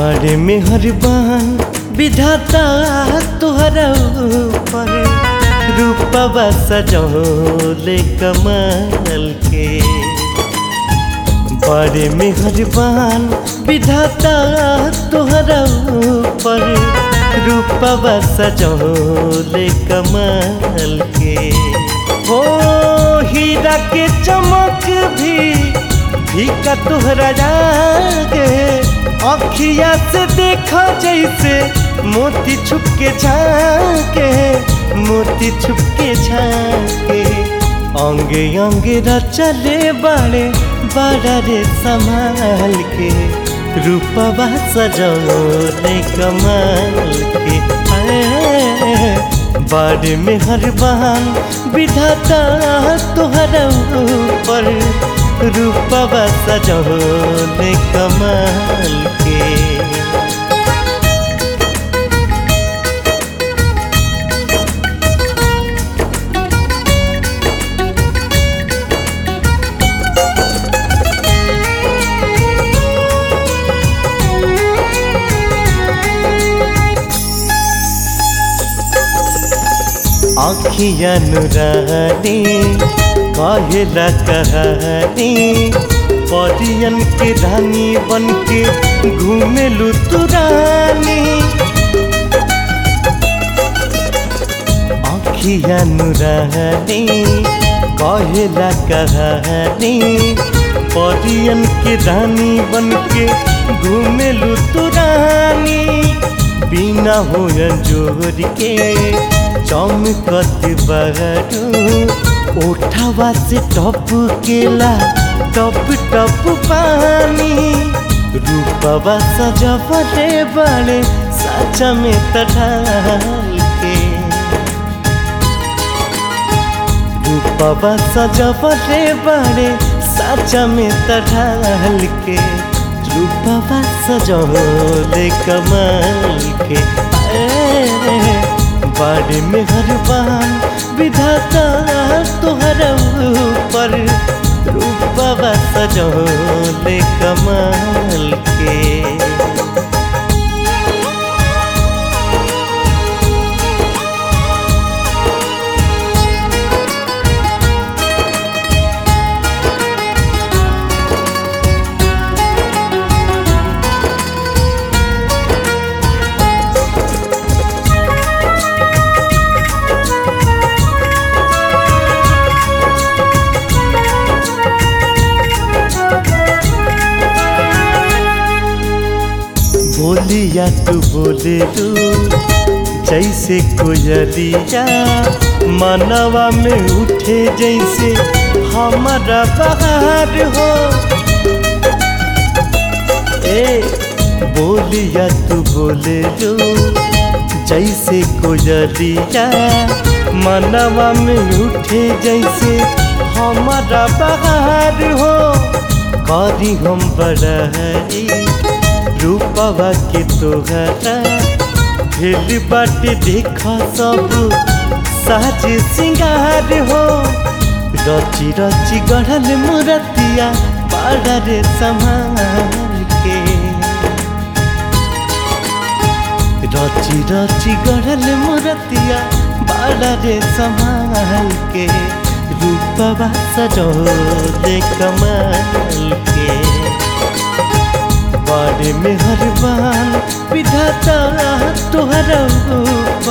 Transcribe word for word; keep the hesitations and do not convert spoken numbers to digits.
बड़े मेहरबान विधाता तोहरा ऊपर रूपवा सजौले कमाल के। बड़े मेहरबान विधाता तोहरा ऊपर रूपवा सजौले कमाल के। हो हीरा के चमक भी फीका तोहरा जागे अखिया से देखा जैसे मोती छुप के झाके मोती छुप के झाके। अंगे अंगे रचले बड़े बड़ा रे संभाल के रूपवा सजौले कमाल के। बड़े मेहरबान विधाता तोहरा ऊपर रूपवा सजौले कमाल के। आँखिया नुरानी कहेला कहानी परियन के रानी बन के घूमेलू तू रानी। आँखिया नुरानी कहेला कहानी परियन के रानी बन के घूमेलू तू रानी। बिना हो जोर के चमकत बहरू ओठवा से टप केला टप टप पानी। रूपवा सजवले बड़े साचा में तढ़ाल के। रूपवा सजवले बड़े साचा में तढ़ाल के। रूपवा सजौले कमाल के। बड़े मेहरबान विधाता तोहरा ऊपर रूपवा सजौले कमाल के। बोलिया तू बोले तू जैसे कोयलिया मनवा में उठे जैसे हमारा बहार हो। ए बोलिया तू बोले तू जैसे कोयलिया मनवा में उठे जैसे हमारा बहार हो। करी हम बड़ाई रूपवा के तोहरा भेल बाटे देखा सब साज सिंगार हो। रची रची गढ़ल मूर्तिया बड़ा रे संभाल के। रची रची गढ़ल मूर्तिया बड़ा रे संभाल के। रूपवा सजौले कमाल के। बड़े मेहरबान विधाता तोहरा